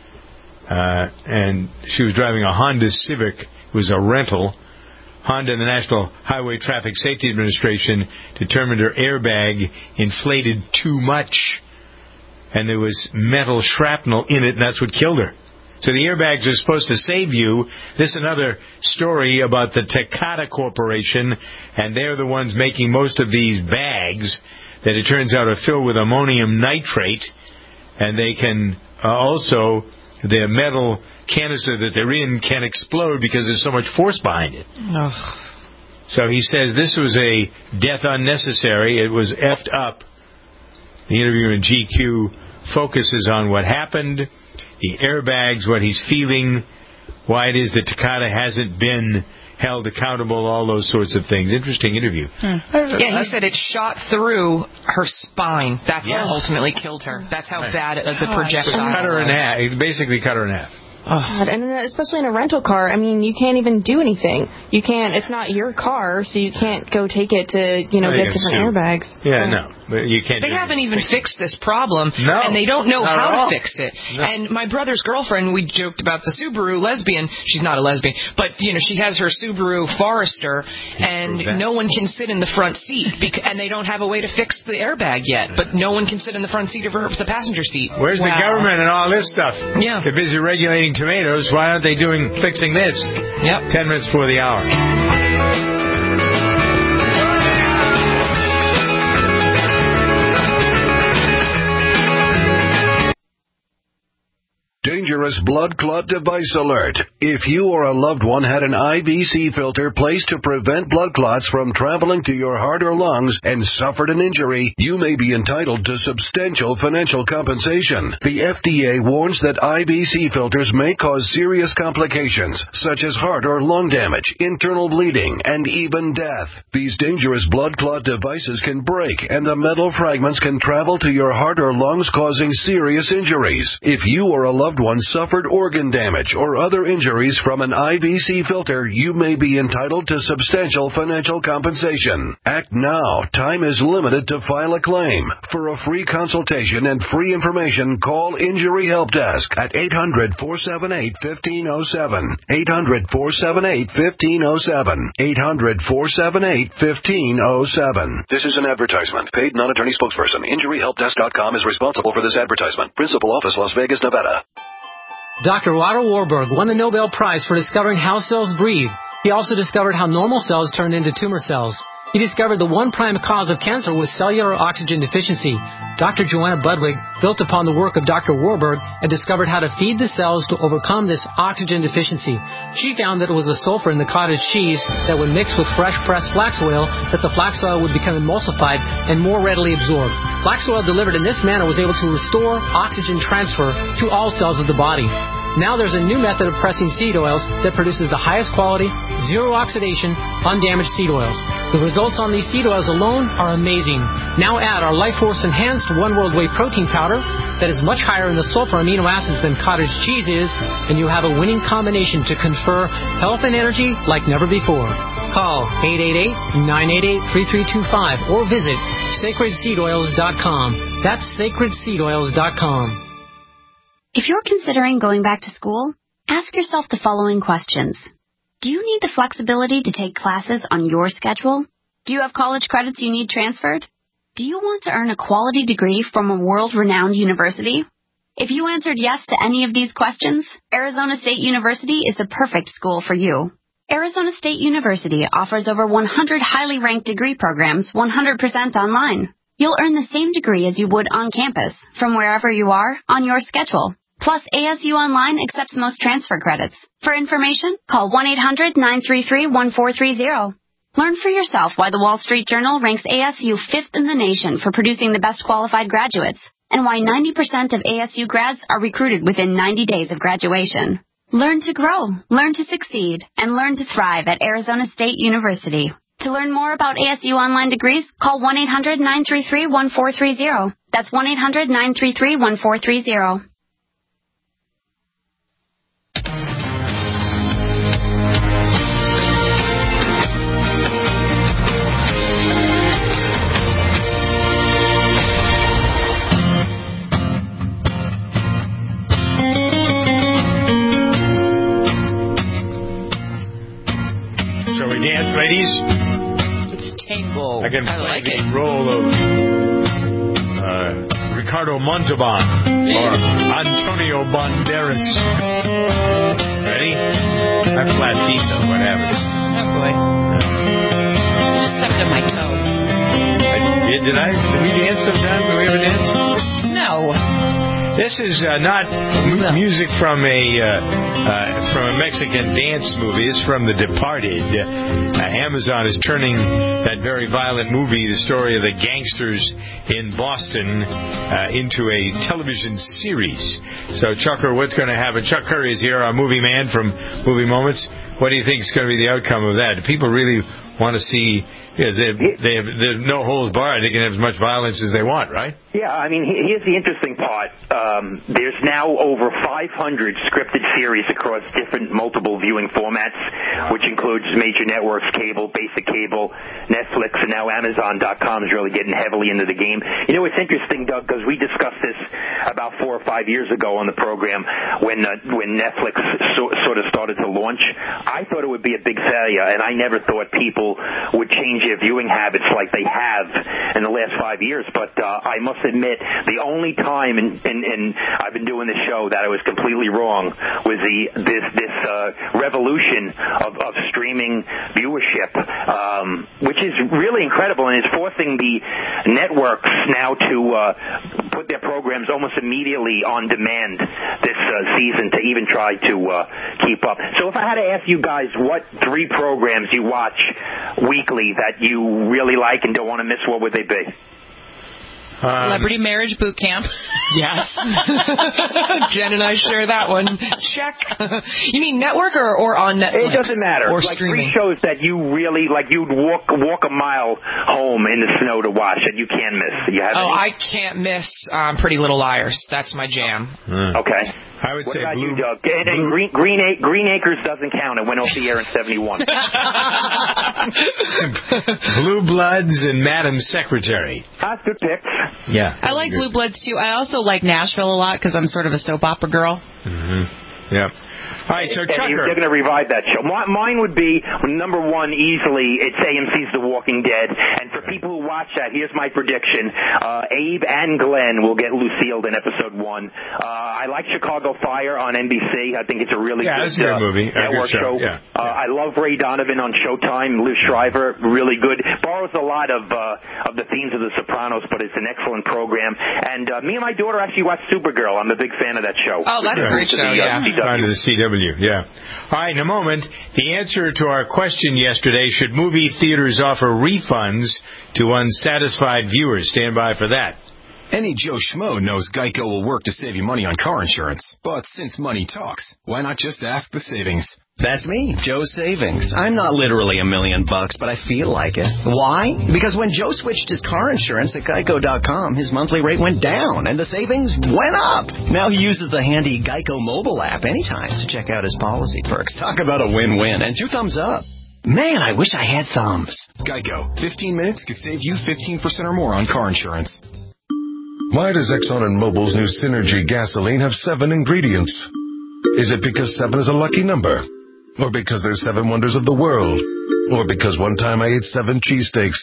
Uh, and she was driving a Honda Civic. It was a rental. Honda and the National Highway Traffic Safety Administration determined her airbag inflated too much. And there was metal shrapnel in it, and that's what killed her. So the airbags are supposed to save you. This is another story about the Takata Corporation, and they're the ones making most of these bags that it turns out are filled with ammonium nitrate, and they can uh, also, the metal canister that they're in can explode because there's so much force behind it. Ugh. So he says this was a death unnecessary. It was effed up. The interview in G Q focuses on what happened, the airbags, what he's feeling, why it is that Takata hasn't been held accountable, all those sorts of things. Interesting interview. Hmm. Yeah, he said it shot through her spine. That's yes. what ultimately killed her. That's how right. bad uh, the projectile was. Cut her in half. It basically cut her in half. God, and especially in a rental car, I mean, you can't even do anything. You can't, it's not your car, so you can't go take it to, you know, no, get different sue. airbags. Yeah, no, but you can't. They haven't even fixed this problem, no, and they don't know how to all. fix it. No. And my brother's girlfriend, we joked about the Subaru lesbian. She's not a lesbian, but, you know, she has her Subaru Forester, and no one can sit in the front seat, because, and they don't have a way to fix the airbag yet, but no one can sit in the front seat of her, the passenger seat. Where's wow. the government and all this stuff? Yeah. They're busy regulating tomatoes. Why aren't they doing fixing this? Yep. Ten minutes before the hour. dangerous blood clot device alert. If you or a loved one had an I V C filter placed to prevent blood clots from traveling to your heart or lungs and suffered an injury, you may be entitled to substantial financial compensation. The F D A warns that I V C filters may cause serious complications, such as heart or lung damage, internal bleeding, and even death. These dangerous blood clot devices can break, and the metal fragments can travel to your heart or lungs, causing serious injuries. If you or a loved one suffered organ damage or other injuries from an I V C filter, you may be entitled to substantial financial compensation. Act now. Time is limited to file a claim. For a free consultation and free information, call Injury Help Desk at eight hundred, four seven eight, one five zero seven. eight hundred, four seven eight, one five zero seven. eight hundred, four seven eight, one five zero seven. This is an advertisement. Paid non-attorney spokesperson. Injury Help Desk dot com is responsible for this advertisement. Principal office, Las Vegas, Nevada. Doctor Otto Warburg won the Nobel Prize for discovering how cells breathe. He also discovered how normal cells turn into tumor cells. He discovered the one prime cause of cancer was cellular oxygen deficiency. Doctor Joanna Budwig built upon the work of Doctor Warburg and discovered how to feed the cells to overcome this oxygen deficiency. She found that it was the sulfur in the cottage cheese that would mix with fresh pressed flax oil that the flax oil would become emulsified and more readily absorbed. Flax oil delivered in this manner was able to restore oxygen transfer to all cells of the body. Now there's a new method of pressing seed oils that produces the highest quality, zero oxidation, undamaged seed oils. The results on these seed oils alone are amazing. Now add our Life Force Enhanced One World Whey Protein Powder that is much higher in the sulfur amino acids than cottage cheese is, and you have a winning combination to confer health and energy like never before. Call eight eight eight, nine eight eight, three three two five or visit sacred seed oils dot com. That's sacred seed oils dot com. If you're considering going back to school, ask yourself the following questions. Do you need the flexibility to take classes on your schedule? Do you have college credits you need transferred? Do you want to earn a quality degree from a world-renowned university? If you answered yes to any of these questions, Arizona State University is the perfect school for you. Arizona State University offers over one hundred highly ranked degree programs one hundred percent online. You'll earn the same degree as you would on campus, from wherever you are, on your schedule. Plus, A S U Online accepts most transfer credits. For information, call one eight hundred, nine three three, one four three zero. Learn for yourself why the Wall Street Journal ranks A S U fifth in the nation for producing the best qualified graduates, and why ninety percent of A S U grads are recruited within ninety days of graduation. Learn to grow, learn to succeed, and learn to thrive at Arizona State University. To learn more about A S U Online degrees, call one eight hundred, nine three three, one four three zero. That's one eight hundred, nine three three, one four three zero. Shall we dance, ladies? It's tango. I can I play like the it. role of uh, Ricardo Montalban or Antonio Banderas. Ready? I have flat feet, though. What happens? Oh, boy. Just stepped on my toe. I, did I? Did we dance sometime? Did we ever dance? No. This is uh, not m- music from a uh, uh, from a Mexican dance movie. It's from The Departed. Uh, Amazon is turning that very violent movie, the story of the gangsters in Boston, uh, into a television series. So, Chucker, what's going to happen? Chuck Curry is here, our movie man from Movie Moments. What do you think is going to be the outcome of that? Do people really want to see? Yeah, they, they have, there's no holds barred. They can have as much violence as they want, right? Yeah, I mean, here's the interesting part. Um, there's now over five hundred scripted series across different multiple viewing formats, which includes major networks, cable, basic cable, Netflix, and now Amazon dot com is really getting heavily into the game. You know, it's interesting, Doug, because we discussed this about four or five years ago on the program when uh, when Netflix so, sort of started to launch. I thought it would be a big failure, and I never thought people would change their viewing habits like they have in the last five years. But uh, I must admit, the only time in, in, in I've been doing this show that I was completely wrong was the this this uh, revolution of, of streaming. streaming viewership, um, which is really incredible, and it's forcing the networks now to uh, put their programs almost immediately on demand this uh, season to even try to uh, keep up. So if I had to ask you guys what three programs you watch weekly that you really like and don't want to miss, what would they be? Um, Celebrity Marriage Boot Camp. Yes. Jen and I share that one. Check. You mean network or, or on Netflix? It doesn't matter. Or like streaming. Three shows that you really, like you'd walk walk a mile home in the snow to watch that you can't miss. You have oh, any? I can't miss um, Pretty Little Liars. That's my jam. Mm. Okay. I would what say about Blue, you, Doug? And, and Green, Green, A- Green Acres doesn't count. It went off the air in seventy-one. Blue Bloods and Madam Secretary. That's good picks. Yeah. I like good. Blue Bloods, too. I also like Nashville a lot because I'm sort of a soap opera girl. Mm-hmm. Yeah. All right, so and Chucker. They're going to revive that show. Mine would be, number one, easily, it's A M C's The Walking Dead. And for people who watch that, here's my prediction. Uh, Abe and Glenn will get Lucille in episode one. Uh, I like Chicago Fire on N B C. I think it's a really yeah, good, it's a good uh, movie. network good show. show. Yeah. Uh, I love Ray Donovan on Showtime. Liv Shriver, really good. Borrows a lot of uh, of the themes of The Sopranos, but it's an excellent program. And uh, me and my daughter actually watched Supergirl. I'm a big fan of that show. Oh, that's a great show, the, uh, yeah. Kind of the C W, yeah. All right, in a moment, the answer to our question yesterday, should movie theaters offer refunds to unsatisfied viewers? Stand by for that. Any Joe Schmo knows Geico will work to save you money on car insurance. But since money talks, why not just ask the savings? That's me, Joe Savings. I'm not literally a million bucks, but I feel like it. Why? Because when Joe switched his car insurance at Geico dot com, his monthly rate went down, and the savings went up. Now he uses the handy Geico mobile app anytime to check out his policy perks. Talk about a win-win, and two thumbs up. Man, I wish I had thumbs. Geico. fifteen minutes could save you fifteen percent or more on car insurance. Why does Exxon and Mobil's new Synergy gasoline have seven ingredients? Is it because seven is a lucky number? Or because there's seven wonders of the world? Or because one time I ate seven cheesesteaks?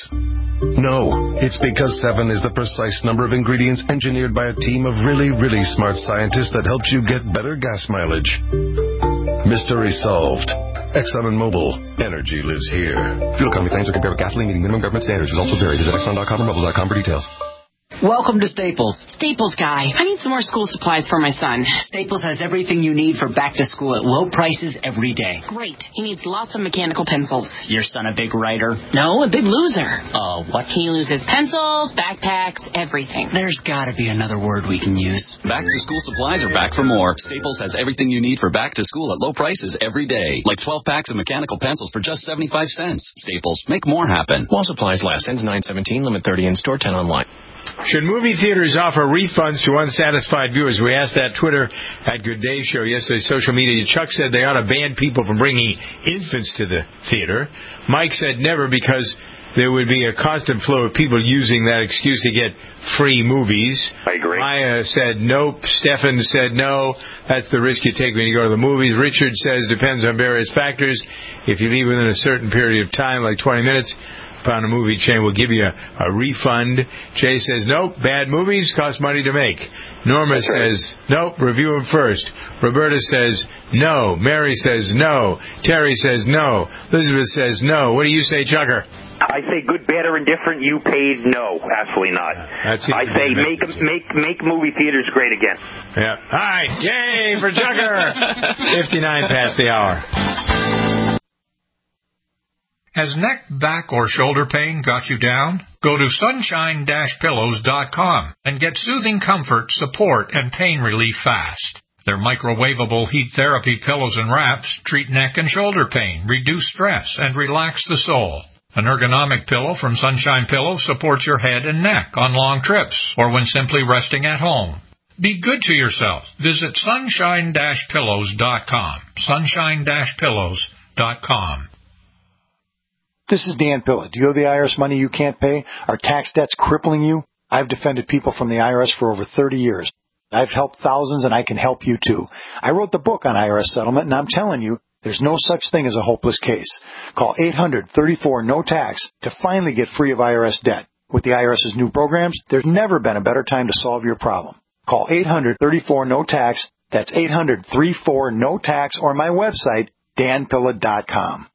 No, it's because seven is the precise number of ingredients engineered by a team of really, really smart scientists that helps you get better gas mileage. Mystery solved. Exxon and Mobil. Energy lives here. Fuel economy claims are compared with gasoline meeting minimum government standards. Results will vary. Visit Exxon dot com or Mobil dot com for details. Welcome to Staples. Staples guy. I need some more school supplies for my son. Staples has everything you need for back to school at low prices every day. Great. He needs lots of mechanical pencils. Your son a big writer? No, a big loser. Oh, uh, what? He loses pencils, backpacks, everything. There's got to be another word we can use. Back to school supplies are back for more. Staples has everything you need for back to school at low prices every day. Like twelve packs of mechanical pencils for just seventy-five cents. Staples, make more happen. While supplies last. Ends nine seventeen. Limit thirty in store, ten online. Should movie theaters offer refunds to unsatisfied viewers? We asked that Twitter at Good Day Show yesterday, social media. Chuck said they ought to ban people from bringing infants to the theater. Mike said never, because there would be a constant flow of people using that excuse to get free movies. I agree. Maya said nope. Stefan said no. That's the risk you take when you go to the movies. Richard says depends on various factors. If you leave within a certain period of time, like twenty minutes, upon a movie chain will give you a, a refund. Jay says, nope, bad movies cost money to make. Norma That's says, right. Nope, review them first. Roberta says, no. Mary says, no. Terry says, no. Elizabeth says, no. What do you say, Chucker? I say good, bad, or indifferent. You paid no. Absolutely not. That's I say make make make movie theaters great again. Yeah. All right. Yay for Chucker. fifty-nine past the hour. Has neck, back, or shoulder pain got you down? Go to sunshine dash pillows dot com and get soothing comfort, support, and pain relief fast. Their microwavable heat therapy pillows and wraps treat neck and shoulder pain, reduce stress, and relax the soul. An ergonomic pillow from Sunshine Pillows supports your head and neck on long trips or when simply resting at home. Be good to yourself. Visit sunshine dash pillows dot com. sunshine dash pillows dot com. This is Dan Pilla. Do you owe the I R S money you can't pay? Are tax debts crippling you? I've defended people from the I R S for over thirty years. I've helped thousands, and I can help you too. I wrote the book on I R S settlement, and I'm telling you, there's no such thing as a hopeless case. Call eight hundred, thirty-four, no tax to finally get free of I R S debt. With the IRS's new programs, there's never been a better time to solve your problem. Call eight hundred, thirty-four, no tax. That's eight hundred, thirty-four, no tax, or my website, dan pilla dot com.